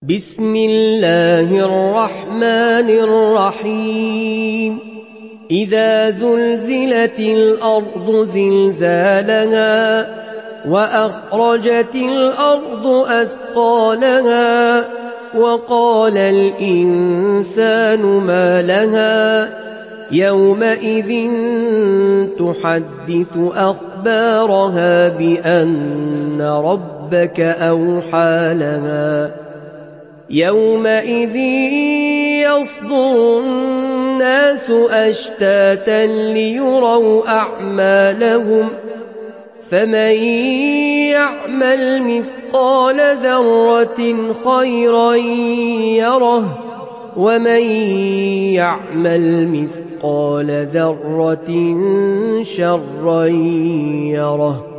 بسم الله الرحمن الرحيم إذا زلزلت الأرض زلزالها وأخرجت الأرض أثقالها وقال الإنسان ما لها يومئذ تحدث أخبارها بأن ربك أوحى لها يومئذ يصدر الناس أشتاتا ليروا أعمالهم فمن يعمل مثقال ذرة خيرا يره ومن يعمل مثقال ذرة شرا يره